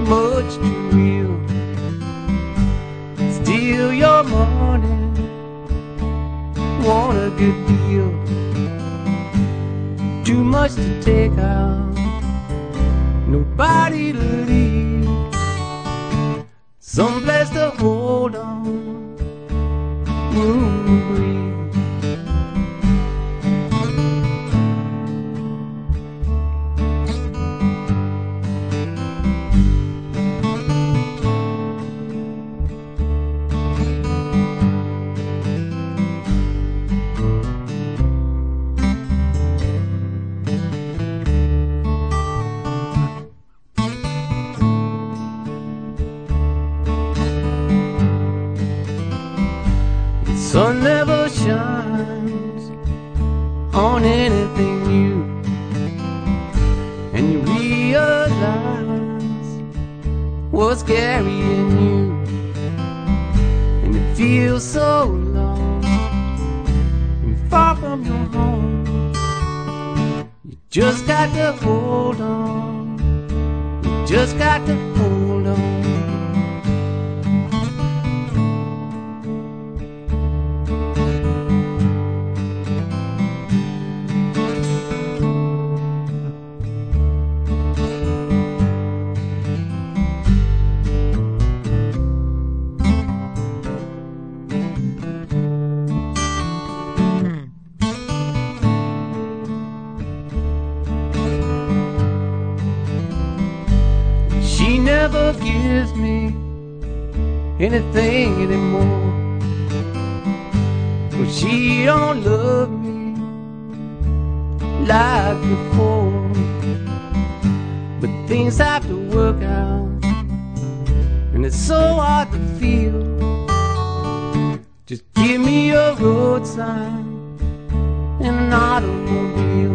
much too real. Steal your money, want a good deal. Too much to take out, nobody to leave, someplace to hold on, room to breathe. Sun never shines on anything new, and you realize what's carrying you, and it feels so long and far from your home. You just got to hold on, you just got to hold on. She never gives me anything anymore, but she don't love me like before. But things have to work out, and it's so hard to feel. Just give me a road sign and an automobile.